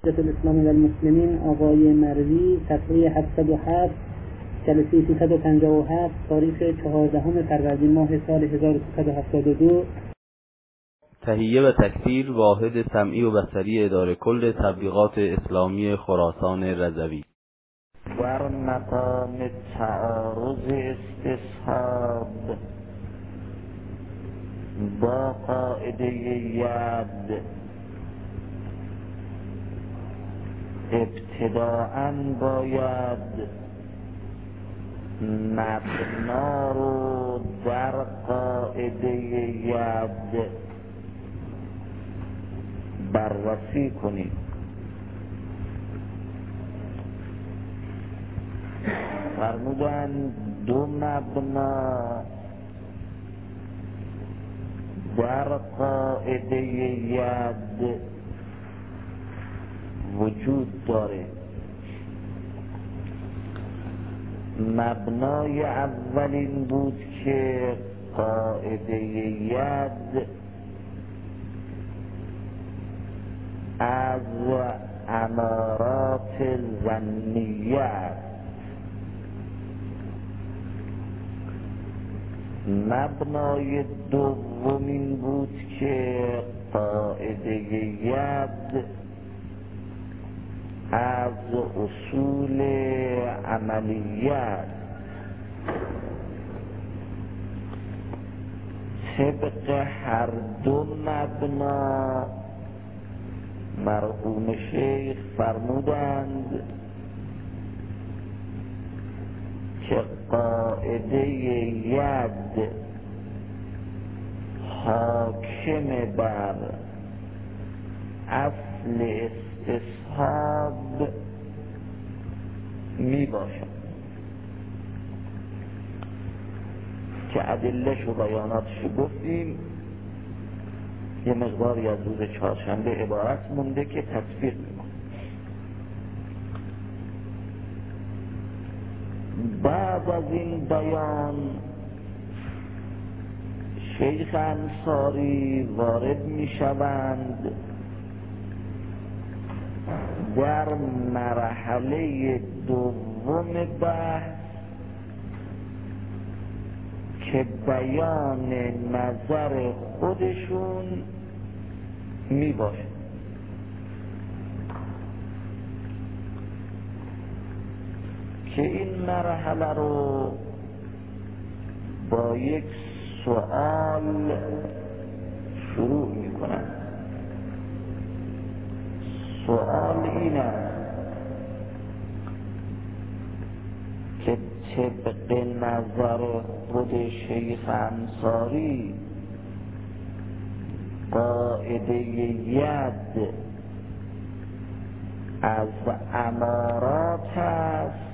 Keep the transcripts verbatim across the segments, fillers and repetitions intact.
الاسلام و المسلمین آقای مروی، صفحه هفتصد و هفت، جلسه سیصد و پنجاه و هفت، تاریخ چهاردهم فروردین ماه سال هزار و سیصد و هفتاد و دو. تهیه و تکثیر واحد سمعی و بصری اداره کل تبلیغات اسلامی خراسان رضوی. بر مقام تعارض استصحاب با قاعده ید ابتداءً باید مبنا رو در قاعده ید بررسی کنیم. فرمودن دو مبنا در قاعده ید وجود داره. مبنای اولین بود که قاعده ید از امارات ظنیه است. مبنای دومین بود که قاعده ید از اصول عملیه است. طبق هر دو مبنا مرحوم شیخ فرمودند که قاعده ید حاکم بر اصل استصحاب می باشد که ادله‌ش و بیاناتش گفتیم. یه مقداری از روز چهارشنبه عبارت مونده که تطبیق میکنم. بعد از این بیان شیخ انصاری وارد میشوند در مرحله دوم بحث که بیان نظر خودشون می باشه. که این مرحله رو با یک سوال شروع می کنن. سوال این است که طبق نظر خود شیخ انصاری قاعده ید از امارات است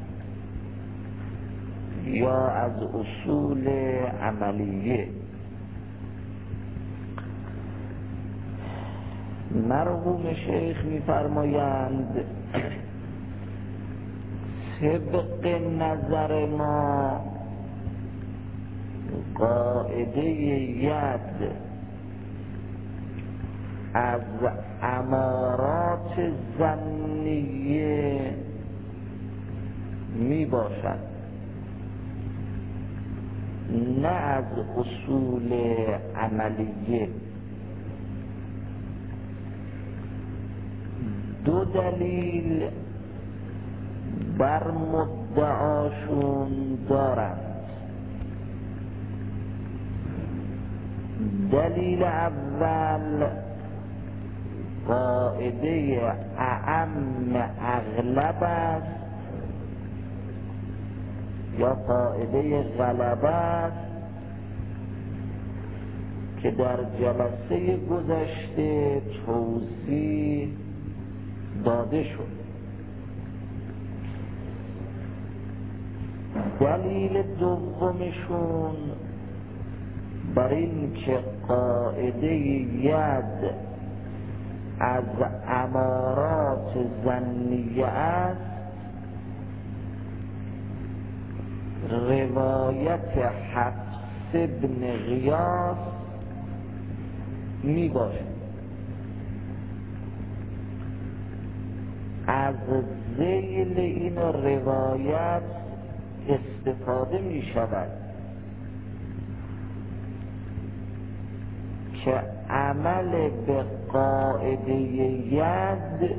یا از اصول عملیه؟ مرحوم شیخ می‌فرمایند طبق نظر ما قاعده ید از امارات ظنیه می باشد، نه از اصول عملیه. دو دلیل بر مدعاشون دارند. دلیل اول قاعده اعم اغلب است یا قاعده غلبه است که در جلسه گذشته توضیح داده شد. دلیل دومشون بر این که قاعده ید از امارات ظنیه است روایت حفص ابن غیاث می باشد. از ذیل این روایت استفاده می شود که عمل به قاعده ید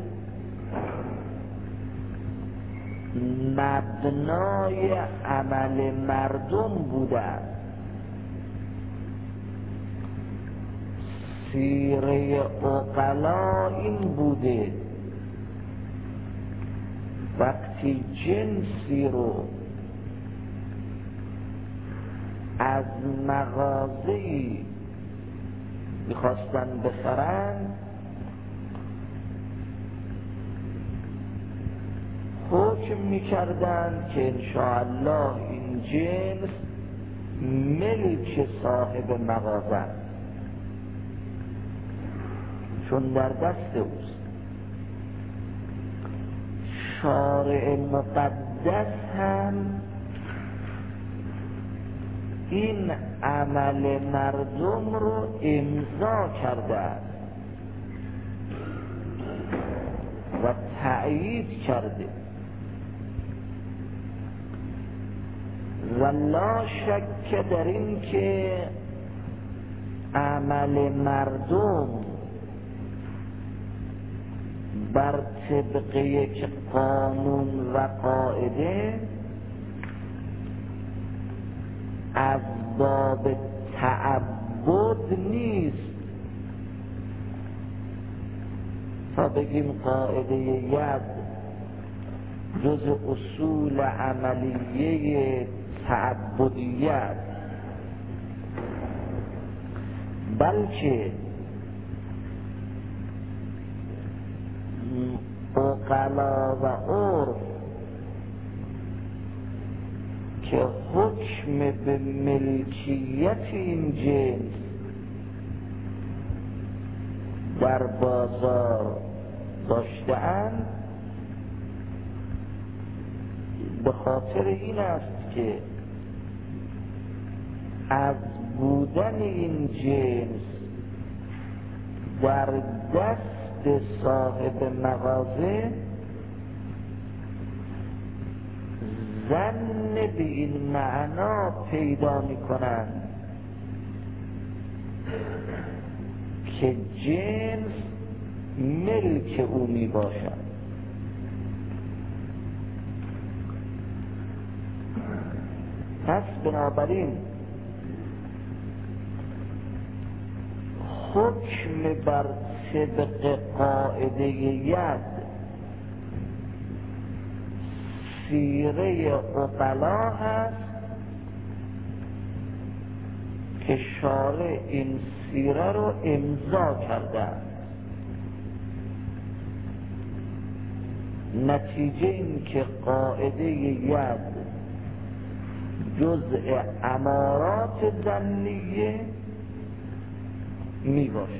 مبنای عمل مردم بوده. سیره عقلا این بوده وقتی جنسی رو از مغازه‌ای میخواستن بخرن، حکم میکردن که انشاءالله این جنس ملک صاحب مغازه چون در دست اوست. شارع مقدس هم این عمل مردم رو امضا کرده و تأیید کرده و لا شک در این که عمل مردم بر طبق یک قانون و قاعده از باب تعبد نیست تا بگیم قاعده ید جز اصول عملیه تعبدیت، بلکه عقلا و عرف که حکم به ملکیت این جنس در بازار داشته‌اند به خاطر این است که از بودن این جنس در دست صاحب مغازه ظن به این معنا پیدا می کنند که جنس ملک او می باشد. پس بنابراین حکم بر طبق قاعده ید سیره عقلا هست که شارع این سیره رو امضا کرده. نتیجه این که قاعده ید جزء امارات ظنیه می باشه.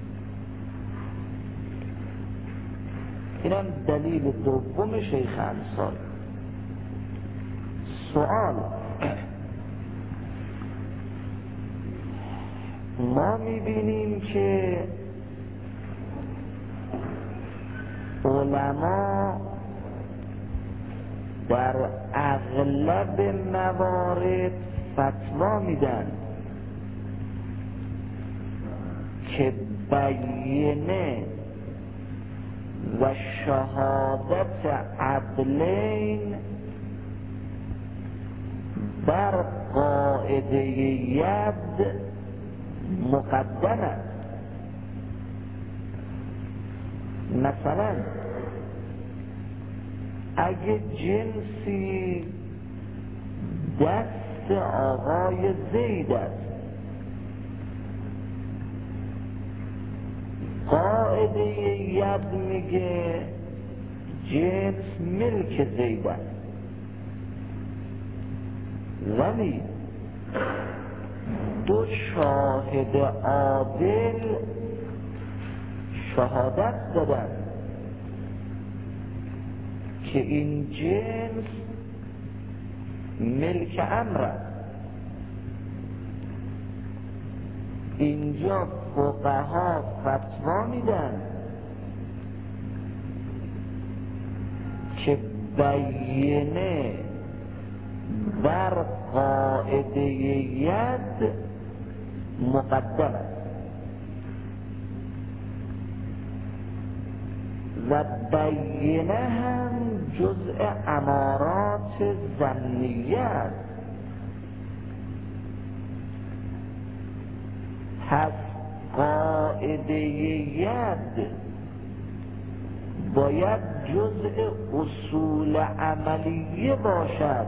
اینم دلیل دوم شیخ انصاری. سوال ما میبینیم که علما در اغلب موارد فتوا میدن که بیینه و شهادت عدلین بر قاعده ید مقدم است. مثلا اگه جنسی دست آقای زید است، قاعده ید میگه جنس ملک زید است، ولی دو شاهد عادل شهادت دادن که این جنس ملک امر است. اینجا فقها فتوا میدن که بیینه بر قاعده ید مقدم است و بیینه هم جزء امارات ظنیه است. پس قاعده ید باید جزء اصول عملیه باشد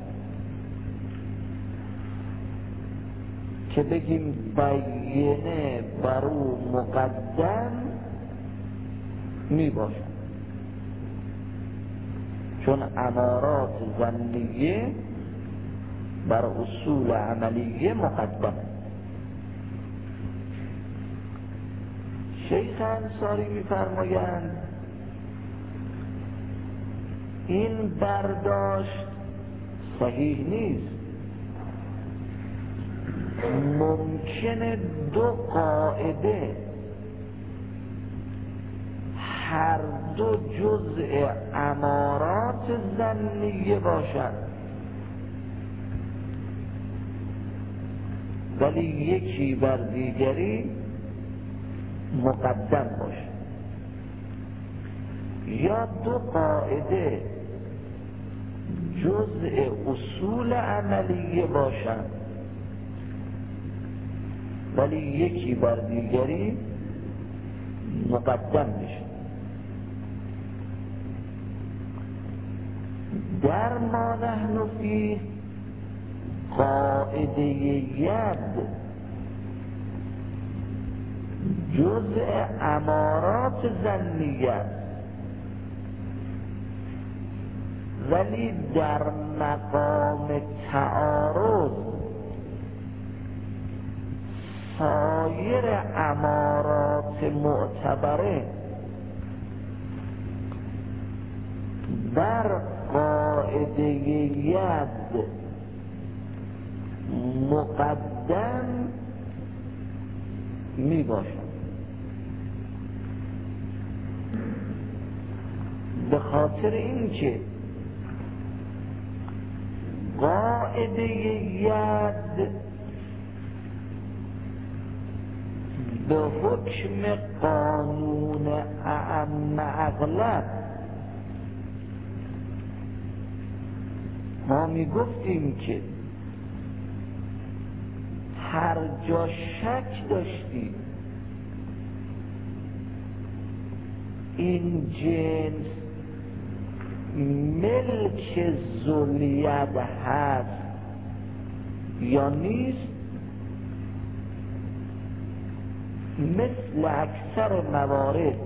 که بگیم بیینه بر او مقدم می باشد، چون امارات ظنیه بر اصول عملیه مقدمه. شیخ انصاری می‌فرمایند این برداشت صحیح نیست. ممکنه دو قاعده هر دو جزء امارات ظنیه باشد ولی یکی بر دیگری مقدم باشه، یا دو قاعده جزء اصول عملیه باشند ولی یکی بر دیگری مقدم میشه. در ما نحن فی قاعده ید جزء امارات ظنیه ولی در مقام تعارض سایر امارات معتبره بر قاعده ید مقدم می باشد. به خاطر اینکه قاعده ید به حکم قانون اعم اغلب ما می گفتیم که هر جا شک داشتیم این جنس ملک ذوالید هست یا نیست، مثل اکثر موارد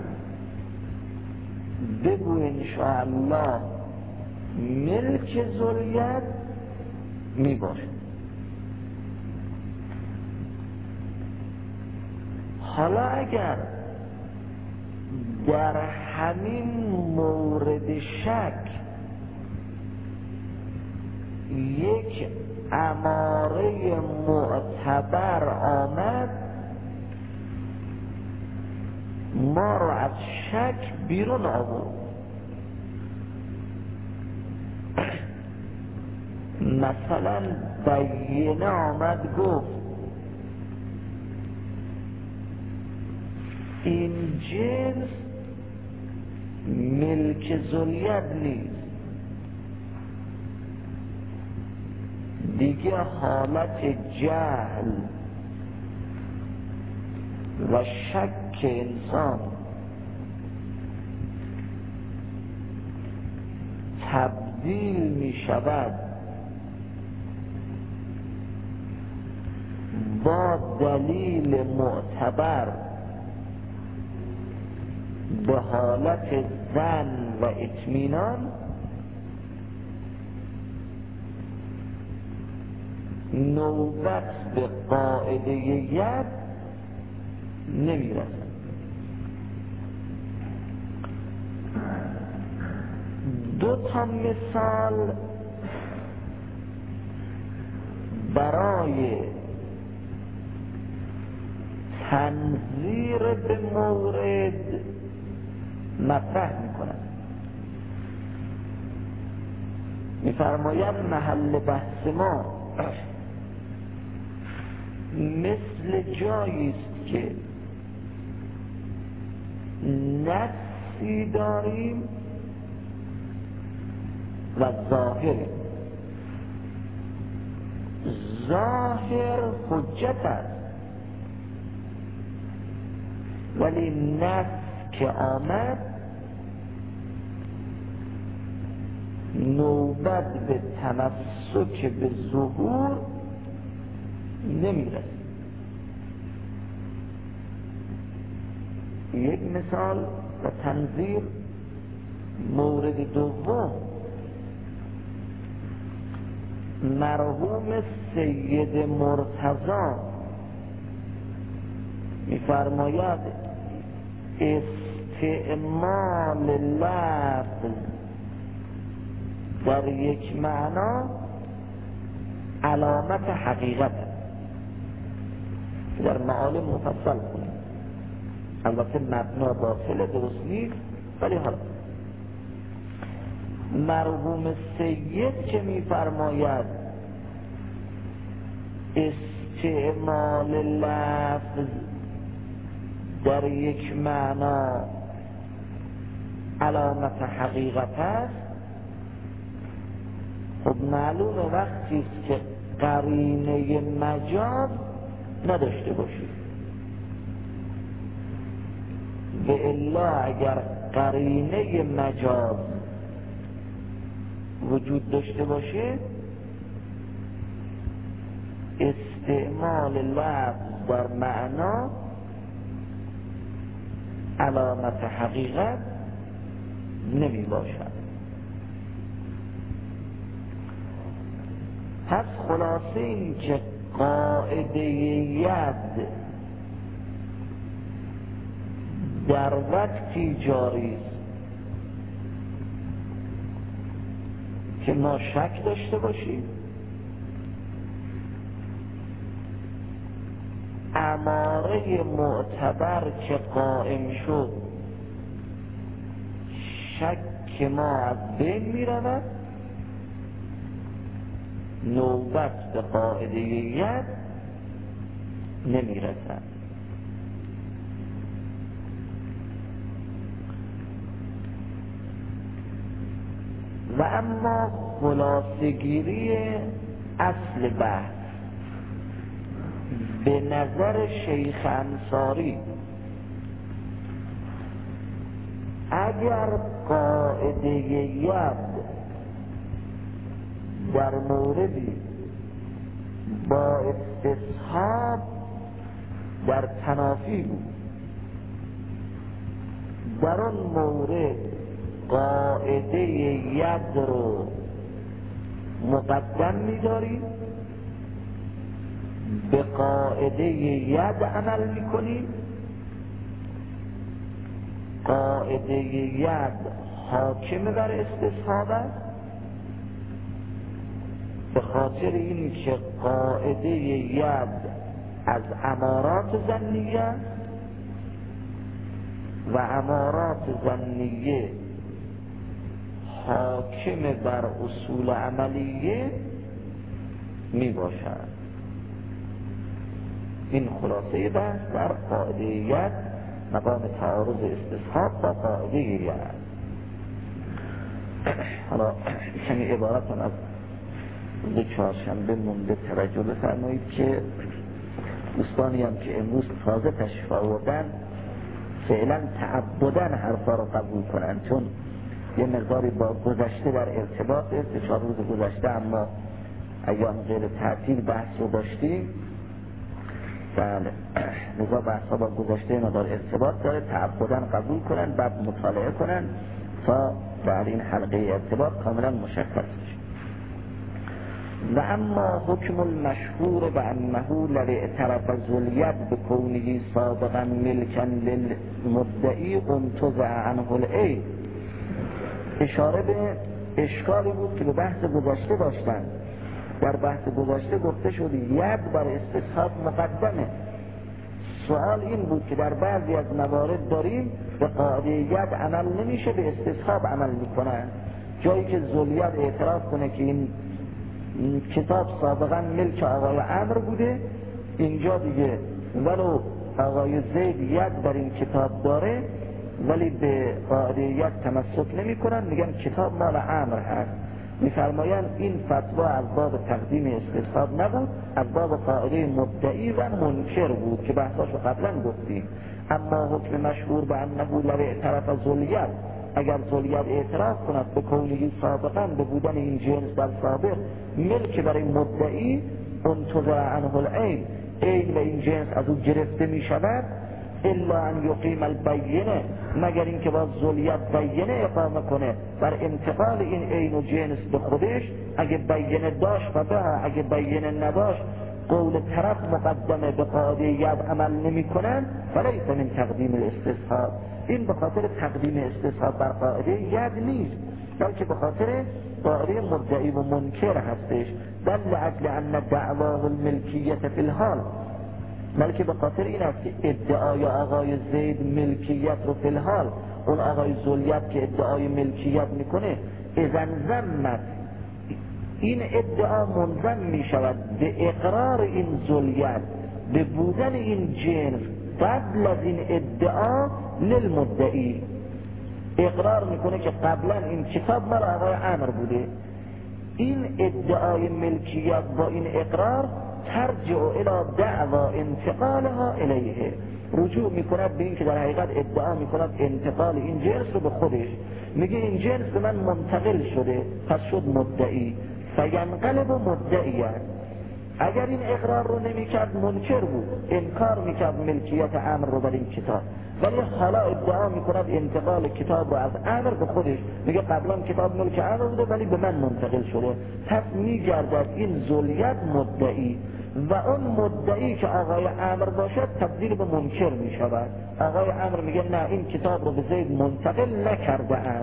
بگو انشاءالله ملک ذوالید می باشه. حالا اگر در همین مورد شک یک اماره معتبر آمد ما رو از شک بیرون آورد. مثلا بیینه آمد گفت این جنس ملک ذوالید نیست، دیگه حالت جهل و شک انسان تبدیل می شود با دلیل معتبر به حالت ظن و اطمینان، نوبت به قاعده ید نمی رسد. دو تا مثال برای تنظیر به مورد مطرح می کنند. میفرماید محل بحث ما مثل جایی است که نصی داریم و ظاهریم. ظاهر حجت است ولی نص که آمد نوبت به تمسک به ظهور نمیرسه. یک مثال و تنظیر مورد دوم مرحوم سید مرتضی میفرماید استعمال لفظ در یک معنا علامت حقیقت در معالم مفصل کنیم. البته مبنا باطل درست نیست ولی حالا مرحوم سید که میفرماید استعمال لفظ در یک معنا علامت حقیقت است، خب معلومه وقتی که قرینه مجاز نداشته باشید. به الا اگر قرینه مجاز وجود داشته باشه استعمال لفظ در معنا علامت حقیقت نمی باشد. پس خلاصه این که قاعده ید در وقتی جاری است که ما شک داشته باشیم اماره معتبر که قائم شد شک ما از بین می رود، نوبت به قاعده ید نمی رسد. و اما خلاصه‌گیری اصل بحث به نظر شیخ انصاری، اگر قاعده ید در موردی با استصحاب در تنافی بود، در اون مورد قاعده ید رو مقدم می‌داریم، به قاعده ید عمل می‌کنیم، قاعده ید حاکم بر استصحاب است به خاطر این که قاعده ید از امارات ظنیه و امارات ظنیه حاکم بر اصول عملیه می باشد. این خلاصه بحث در قاعده ید مقام تعارض استصحاب با قاعده ید. حالا کمی عبارتون از روز چهارشنبه مونده توجه بفرمایید که دوستانی هم که امروز تازه تشریف آوردن فعلا تعبدن حرفا رو قبول کنن، چون یه مقداری با گذشته در ارتباط سه چهار روز گذشته اما ایام غیر تعطیل بحث رو داشتیم. بله لذا بحث ها با گذشته مقدار ارتباط داره، تعبدن قبول کنن بعد مطالعه کنن تا در این حلقه ارتباط کاملا مشخص بشه. و اما حکم المشهور به انه للاعتراف ذوالید بکونه سابقا ملکا للمدعی انتزع عنه العیب، اشاره به اشکالی بود که به بحث گذشته داشتن. در بحث گذشته گفته شد ید بر استصحاب مقدمه. سوال این بود که در بعضی از موارد داریم به قاعده ید عمل نمیشه، به استصحاب عمل میکنن. جایی که ذوالید اعتراف کنه که این کتاب سابقا ملک آقای عمرو بوده، اینجا دیگه ولو آقای زید ید در این کتاب داره ولی به قاعده ید تمسک نمی کنن، میگن کتاب مال عمرو هست. میفرمایند این فتوا از باب تقدیم استصحاب نبود، از باب قاعده مدعی و منکر بود که بحثاشو قبلا گفتیم. اما حکم مشهور به انه لو اعترف ذوالید، اگر ذوالید اعتراف کند به کونهی سابقا، به بودن این جنس در سابق ملک برای مدعی، انتزع عنه العین، عین و این جنس از او گرفته می شود، الا ان یقیم البینه، مگر اینکه باز ذوالید بینه اقامه کنه بر انتقال این عین و جنس به خودش. اگه بینه داشت و به اگه بینه نداشت قول طرف مقدمه به قاعده ید عمل نمی کنن، فلیس من تقدیم الاستصحاب، این به خاطر تقدیم استصحاب بر قاعده ید نیست، بلکه به خاطر قاعده مدعی و منکر هستش. دل عدل ان دعواه الملکیت فی الحال، بلکه به خاطر این است که ادعای آقای زید ملکیت رو فی الحال، اون آقای ذوالید که ادعای ملکیت میکنه، اذن زمت، این ادعا منظم می شود به اقرار این ذوالید به بودن این جنس قبل از این ادعا للمدعی، اقرار میکنه که قبلا این کتاب مال آقای عمرو بوده. این ادعای ملکیت با این اقرار ترجع الى دعوا انتقالها الیه، رجوع میکند به این که در حقیقت ادعا میکند انتقال این جنس رو به خودش، میگه این جنس به من منتقل شده پس شد مدعی، فینقلب مدعیه. اگر این اقرار رو نمیکرد منکر بود، انکار میکرد ملکیت عمرو رو بر این کتاب، ولی حالا ادعا میکند انتقال کتاب رو از عمرو به خودش، میگه قبلا کتاب ملک عمرو بوده ولی به من منتقل شده، پس میگردد این ذوالید مدعی و اون مدعی که آقای عمرو باشد تبدیل به منکر میشود. آقای عمرو میگه نه این کتاب رو به زید منتقل نکرده ام،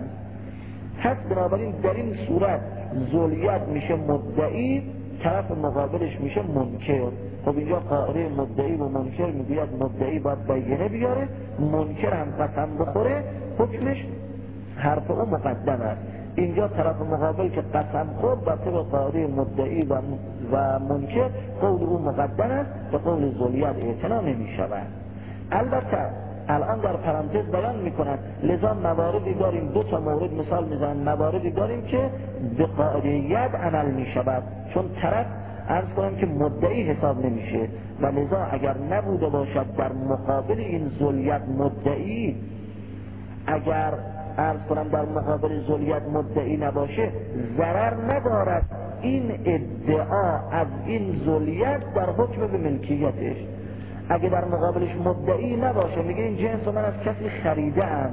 پس بنابراین در این صورت ذوالید میشه مدعی، طرف مقابلش میشه منکر. خب اینجا قاعده مدعی و منکر میگوید مدعی باید بینه بیاره، منکر هم قسم بخوره حکمش حرف او مقدم است. اینجا طرف مقابل که قسم خورد بر طبق قاعده مدعی و, و منکر قول او مقدم است و قول ذوالید اعتنا نمیشود. البته الان در پرانتز بیان میکنن لذا مواردی داریم، دو تا مورد مثال میزنن، مواردی داریم که به قاعده ید عمل میشود چون طرف عرض کنم که مدعی حساب نمیشه و لذا اگر نبوده باشد در مقابل این ذوالید مدعی، اگر عرض کنم در مقابل ذوالید مدعی نباشه ضرر ندارد این ادعا از این ذوالید در حکم به ملکیتش. اگه در مقابلش مدعی نباشه میگه این جنس رو من از کسی خریدم،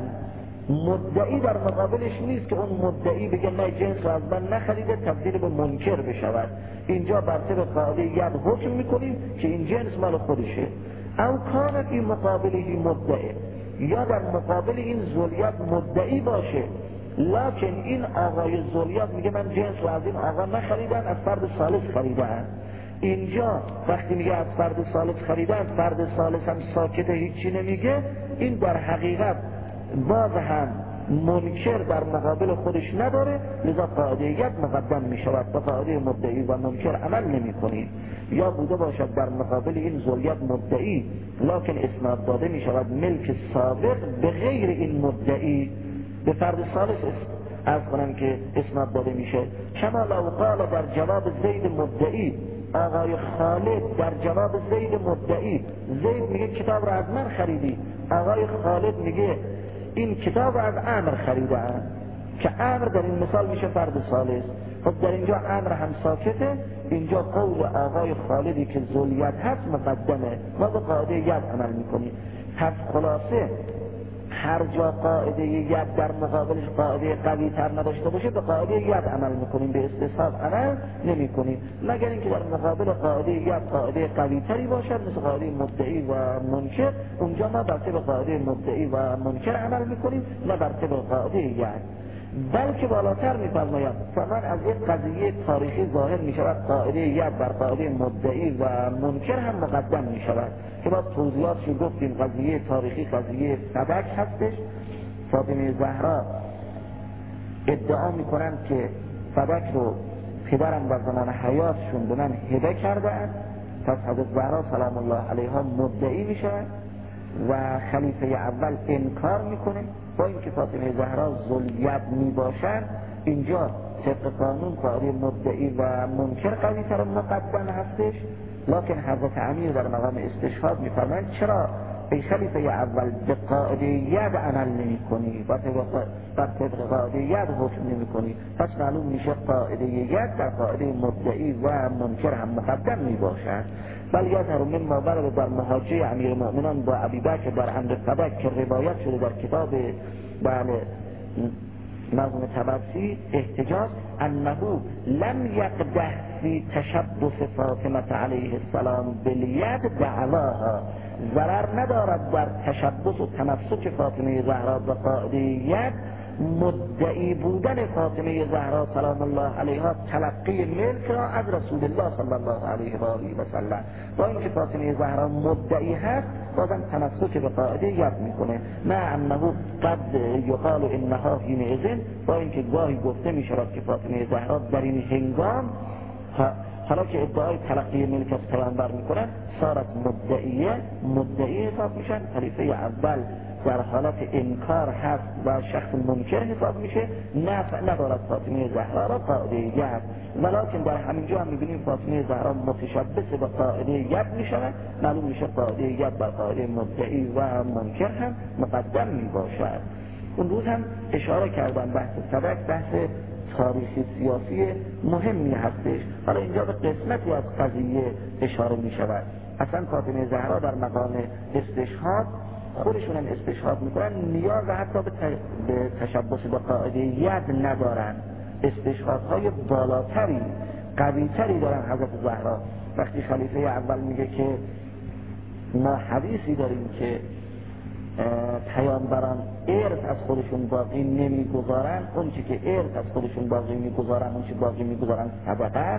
مدعی در مقابلش نیست که اون مدعی بگه نه جنس رو از من نخریده تبدیل به منکر بشود، اینجا بر طبق قاعده ید حکم میکنیم که این جنس مال خودشه. او کان فی مقابله مدعی، یا در مقابل این ذوالید مدعی باشه لکن این آقای ذوالید میگه من جنس رو از این آقا نخریدم، از فرد ثالث خریدم. اینجا وقتی میگه از فرد ثالث خریدن، فرد ثالث هم ساکته هیچی نمیگه، این در حقیقت باز هم منکر در مقابل خودش نداره، لذا قاعده ید مقدم میشود و قاعده مدعی و منکر عمل نمی کنید. یا بوده باشد در مقابل این ذوالید مدعی لکن اسناد داده میشود ملک سابق به غیر این مدعی، به فرد ثالث از کنم که اسناد داده میشه. کما لو قال در جواب زید مدعی، آقای خالد در جواب زید مدعی، زید میگه کتاب رو از من خریدی، آقای خالد میگه این کتاب رو از عمرو خریدم، که عمرو در این مثال میشه فرد ثالث. خب در اینجا عمرو هم ساکته، اینجا قول آقای خالدی که ذوالید هست مقدمه، ما به قاعده ید عمل میکنیم. پس خلاصه هر جا قاعده ید در مقابلش قاعده قوی تر نداشته باشه به قاعده ید عمل میکنیم، به استصحاب عمل نمی کنیم، مگر اینکه در مقابل قاعده ید قاعده قوی تری باشد مثل قاعده مدعی و منکر، اونجا ما بر طبق قاعده مدعی و منکر عمل میکنیم نه بر طبق قاعده ید. بلکه بالاتر میفرمایم فقط از یک قضیه تاریخی ظاهر میشود قاعده ید بر قاعده مدعی و منکر هم مقدم میشود که با توضیحاتش گفتیم. قضیه تاریخی قضیه سبک هستش. فاطمه زهرا ادعا میکنن که فدک رو پدرم در زمان حیاتشون به من هبه کردن، پس حضرت زهرا سلام الله علیها مدعی میشه و خلیفه اول انکار میکنه. با اینکه فاطمه زهرا ذوالید میباشد، اینجا طبق قانون قاعده مدعی و منکر قوی تر مقدم هستش، لکن حضرت امیر در مقام استشهاد میفرمایند چرا ای خلیفه اول به قاعده ید عمل نمی کنی و بر طبق قاعده ید حکم نمی کنی؟ پس معلوم میشه قاعده ید در قاعده مدعی و منکر هم مقدم می باشد. بل یظهر مما ورد در محاجه امیر المؤمنان با ابیبکر در امر فدک که روایت شده در کتاب بله نظم طبرسی احتجاج انه لم یقدح فی تشبث فاطمه علیه السلام بالید دعواها، ضرر ندارد در تشبث و تمسک فاطمه زهرا به قاعده ید مدعی بودن فاطمه زهرا سلام الله علیها تلقی ملک را از رسول الله صلی الله علیه و آله و سلم. با اینکه فاطمه زهرا مدعی هست بازم تمسک به قاعده ید میکنه. نه انه قد یقال انها حینئذ، با اینکه گاهی گفته میشود که فاطمه زهرا در این هنگام حالا که ادعای تلقی ملک از پیامبر میکنن صارت مدعیه، مدعی حساب میشن. خلیفه اول در حالت انکار هست و شخص منکر حساب میشه، نفع ندارد فاطمه زهرا را قاعده ید. ولکن در همینجا هم میبینیم فاطمه زهرا متشبث به قاعده ید میشود، معلوم میشه قاعده ید بر قاعده مدعی و منکر هم مقدم میباشد. اون روز هم اشاره کردم بحث فدک بحث تاریخی سیاسی مهمی هستش. حالا اینجا به قسمتی از قضیه اشاره می شود. اصلا فاطمه زهرا در مقام استشهاد خودشون هم استشهاد میکنن، نیاز حتی به, به تشبث به قاعده ید ندارن. استشهادهای بالاتری قویتری دارن حضرت زهرا. وقتی خلیفه اول میگه که ما حدیثی داریم که پیامبران ارث از خودشون باقی نمیگذارن، اون چی که ارث از خودشون باقی میگذارن اون چی باقی میگذارن صدقه،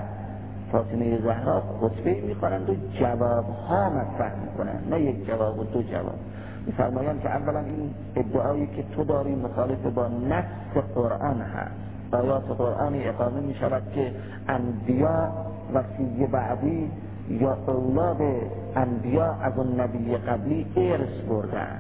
فاطمه زهرا خطبه میخوانند و جواب ها مطرح میکنن، نه یک جواب و دو جواب. میفرمایند که اولا این ادعایی که تو داری مخالف با نص قرآن هست. آیات قرآنی اقامه میشود که انبیا وصی بعدی یا اولاد انبیا از اون نبی قبلی ارث بردن،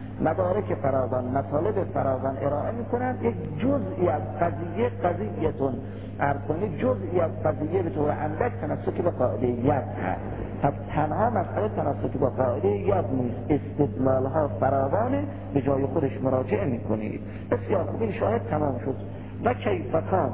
مدارک فراوان مطالب فراوان ارائه میکنن. یک جزئی از قضیه قضیهتون ارکنی جزئی از قضیه به طور اندک تناسک به قاعده ید هست. پس تنها مسئله تناسک با قاعده ید نیست، استدلال ها فراوانه، به جای خودش مراجعه میکنید. بسیار خوب، این شاهد تمام شد. و کیفتان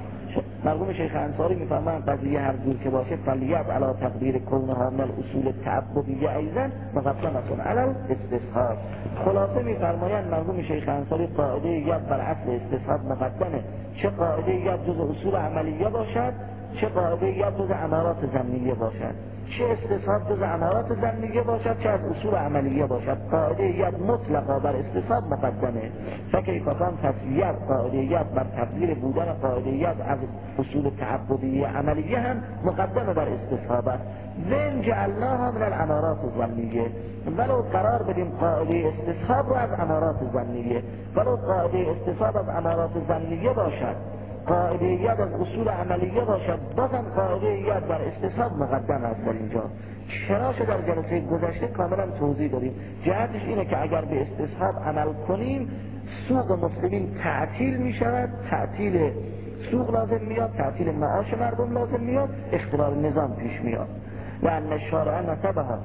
مرحوم شیخ انصاری میفرمایند قضیه هر جور که باشه فلیت علی تقدیر کونها من اصول تعبدیه ایضا مقدمتون علی استصحاب. خلاصه میفرمایند مرحوم شیخ انصاری قاعده ید بر اصل استصحاب مقدمه، چه قاعده ید جز اصول عملیه باشد، چه قاعده ید جز امارات ضمنیه باشد، چه استصحاب جز امارات ضمنیه باشد، چه از اصول عملیه باشد. قاعده ید مطلقا بر استصحاب مقدمه. فکیفتان تصویت قاعده ید بر تقدیر بودن قاعده ید از اصول تعبدیه عملیه هم مقدمه بر استصحاب است. وین جعلناها من الامارات ضمنیه، ولو قرار بدیم قاعده استصحاب رو از امارات ضمنیه، ولو قاعده استصحاب از امارات ضمنیه باشد، قاعده ید از اصول عملیه باشد، بازم قاعده ید بر استصحاب مقدم است. در اینجا چراش در جلسه گذشته کاملا توضیح داریم. جهتش اینه که اگر به استصحاب عمل کنیم سوق مسلمین تعطیل می شود، تعطیل سوق لازم میاد، تعطیل معاش مردم لازم میاد، اختلال نظام پیش میاد. و ان شارع نسبها،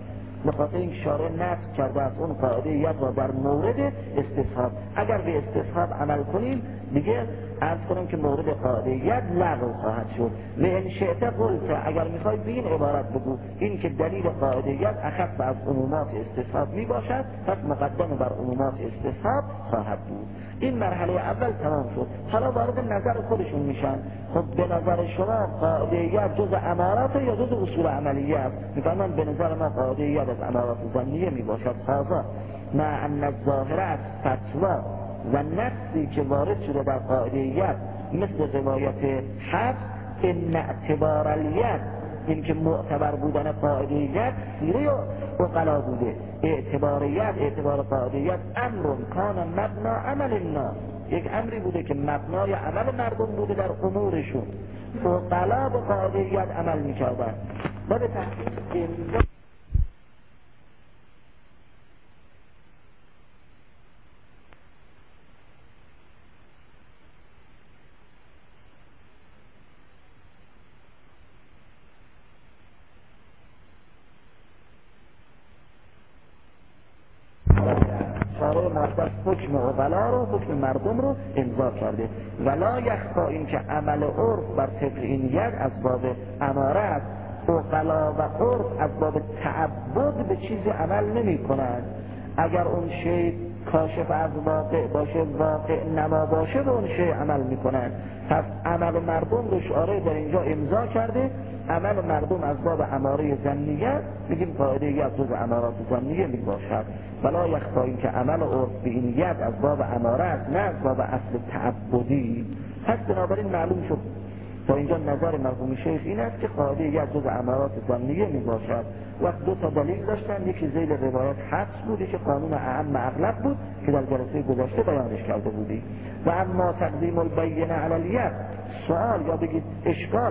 بخاطر این شارع نصب کرده از اون قاعده ید را در مورد استصحاب. اگر به استصحاب عمل کنیم دیگه عرض کنم که مورد قاعده ید لغو خواهد شد. و ان شئت قلت، اگر میخوای به این عبارت بگو این که دلیل قاعده ید اخف از عمومات استصحاب می باشد، پس مقدم بر عمومات استصحاب خواهد بود. این مرحله اول تمام شد. حالا وارد نظر خودشون میشن. خب به نظر شما قاعده ید جز امارات یا جز اصول عملیه است؟ میگن به نظر ما قاعده ید از امارات ضمنیه می باشد. خاصا مع ان الظاهر از فتوا و نصی که وارد شده در قاعده ید مثل روایت حفظ ان اعتبار الید، این که معتبر بودن قاعده ید سیره اقلا بوده. اعتبار ید، اعتبار قاعده ید امر کان مبنا عمل الناس، یک امری بوده که مبنای عمل مردم بوده در امورشون، عقلا به قاعده ید عمل میکردن و به تحقیق امضا شارع مقدس حکم عقلا رو، حکم مردم رو امضا کرده. ولا یخفا این که عمل عرف بر طبق این ید از باب اماره است، عقلا و عرف از باب تعبد به چیزی عمل نمی کنند. اگر اون شی کاشف از واقع باشه، واقع نما باشه، به اون شی عمل می کنند. پس عمل مردم رو شارع در اینجا امضا کرده. عمل مردم از باب اماره ظنیه، میگیم قاعده ید جز امارات ظنیه می باشد. ولا یخفا این که عمل عرف به این ید از باب اماره است، نه از باب اصل تعبدی. پس بنابراین معلوم شد تا اینجا نظر مرحوم شیخ این است که قاعده ید جز امارات ظنیه می باشد. وقت دو تا دلیل داشتن، یکی ذیل روایت حدس بود، یکی قانون اعم اغلب بود که در جلسه گذشته بیانش کرده بودی. و اما تقدیم البینه علی الید، سوال یا بگید اشکال،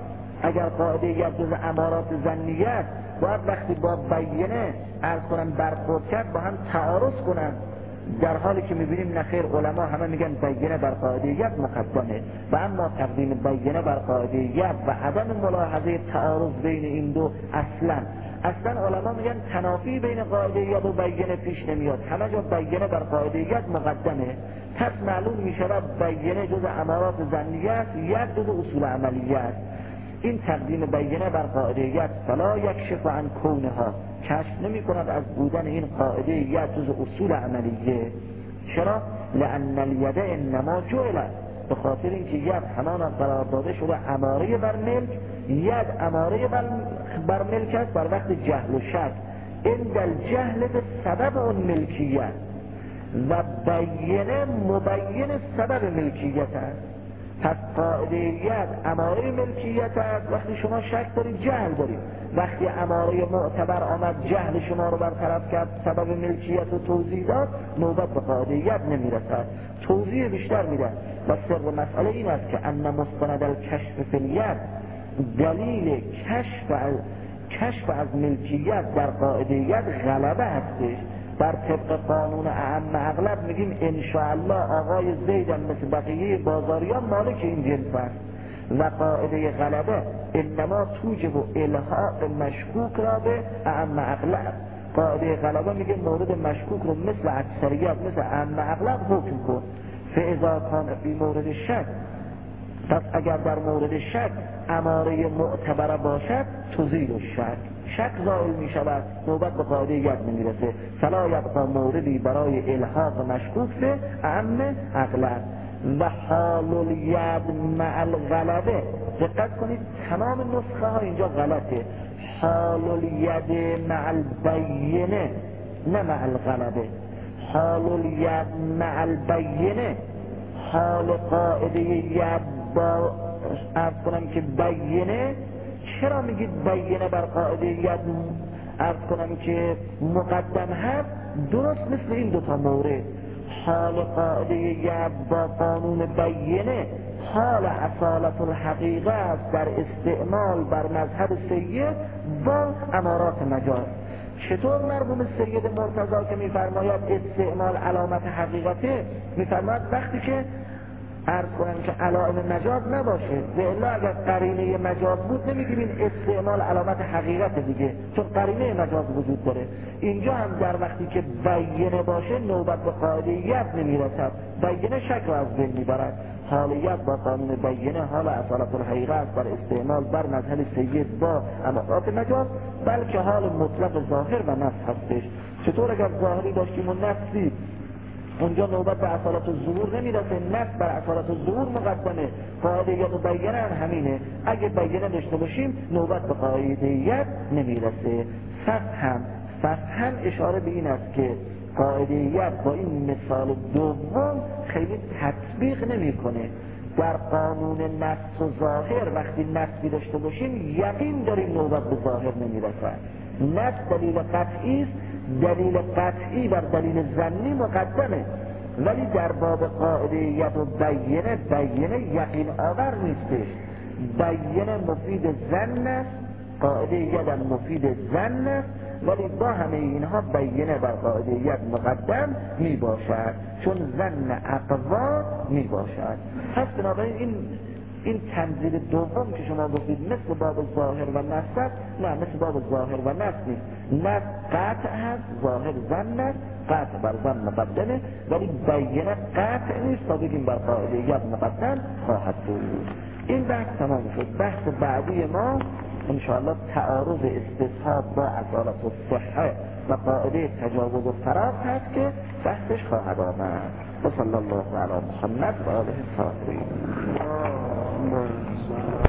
اگر قاعده ید جز امارات ظنیه است، باید وقتی با بینه عرض کنن برخورد کرد با هم تعارض کنن، در حالی که میبینیم نخیر علما همه میگن بینه بر قاعده ید مقدمه. و اما تقدیم بینه بر قاعده ید و عدم ملاحظه تعارض بین این دو اصلا اصلا علما میگن تنافی بین قاعده ید و بینه پیش نمیاد، همه جا بینه بر قاعده ید مقدمه. پس معلوم میشود بینه جز امارات ظنیه است، ید جز اصول عملیه است. این تقدیم بینه بر قاعده ید فلا یکشف عن کونها، کشف نمی کند از بودن این قاعده ید جز اصول عملیه. چرا؟ لأن الید انما جعل، به خاطر اینکه ید همان قرار داده شده اماره بر ملک. ید اماره بر, بر ملک است بر وقت جهل و شک، این در جهل به سبب اون ملکیت، و بینه مبین سبب ملکیت است. پس قاعده ید اماره ملکیت است وقتی شما شک دارید، جهل دارید. وقتی اماره معتبر آمد جهل شما رو برطرف کرد، سبب ملکیت و توضیح داد، نوبت به قاعده ید نمیرسد، توضیح بیشتر میدن. و سر مسئله این است که ان مستند الکشف فی الید، دلیل کشف از کشف از ملکیت در قاعده ید غلبه هستش. بر طبق قانون اعم اغلب میگیم انشاءالله آقای زیدن مثل بقیه بازاریان مالک این جنس است. و قاعده غلبه انما توجب الحاق مشکوک را به اعم اغلب. قاعده غلبه میگه مورد مشکوک رو مثل اکثریت مثل اعم اغلب حکم کن. فاذا کان فی مورد شک، پس اگر در مورد شک اماره معتبره باشد تزیل الشک، شک زائل می شود، نوبت به قاعده ید نمی رسه. فلا یبقى موردی برای الحاق مشکوک به اعم اغلب. و حال الید مع الغلبه، دقت کنید تمام نسخه ها اینجا غلطه. حال الید مع البینه نه مع الغلبه. حال الید مع البینه، حال قاعده ید با عرض کنم که بینه. چرا میگید بینه بر قاعده ید عرض کنم که مقدم هست؟ درست مثل این دوتا مورد، حال قاعده ید با قانون بینه حال اصالت الحقیقه است در استعمال بر مذهب سید با امارات مجاز. چطور مرحوم سید مرتضی که میفرماید استعمال علامت حقیقته، میفرماید وقتی که عرض کنم که علائم مجاز نباشه، و الا اگر قرینه مجاز بود نمیگیم این استعمال علامت حقیقت دیگه، چون قرینه مجاز وجود داره. اینجا هم در وقتی که بینه باشه نوبت به قاعده ید نمیرسد، بینه شک رو از بین میبرد. حال ید با قانون بینه حال اصالت الحقیقه است بر استعمال بر مذهب سید با امارات مجاز، بلکه حال مطلق ظاهر و نفس هستش. چطور اگر ظاهری داشتیم و نفسی، اونجا نوبت به اصالت الظهور نمیرسه، نفس بر اصالت الظهور مقدمه. قاعده ید و بینه همینه، اگه بینه داشته باشیم نوبت به قاعده ید نمیرسه. فهم فهم اشاره به این است که قاعده ید با این مثال دوم خیلی تطبیق نمیکنه. در قانون نفس و ظاهر وقتی نفسی داشته باشیم یقین داریم نوبت به ظاهر نمیرسه. نفس دلیل قطعی است، دلیل قطعی بر دلیل ظنی مقدمه. ولی در باب قاعده ید و بینه، بینه یقین آور نیستش، بینه مفید ظن است، قاعده ید مفید ظن است، ولی با همه اینها بینه بر قاعده ید مقدم می باشد چون ظن اقوا می باشد. پس بنابراین این این تنزیل دوم که شما گفتید مثل باب ظاهر و نص، نه مثل باب ظاهر و نص نیست. نص قطع هست، ظاهر ظن است، قطع بر ظن مقدمه، ولی بینه قطع نیست تا بگیم بر قاعده ید مقدم خواهد بود. این بحث تمام شد. بحث بعدی ما انشاءالله تعارض استصحاب با اصالت الصحه و قاعده تجاوز و فراغ هست که بحثش خواهد آمد. و صلی الله علی محمد و آله الطاهرین.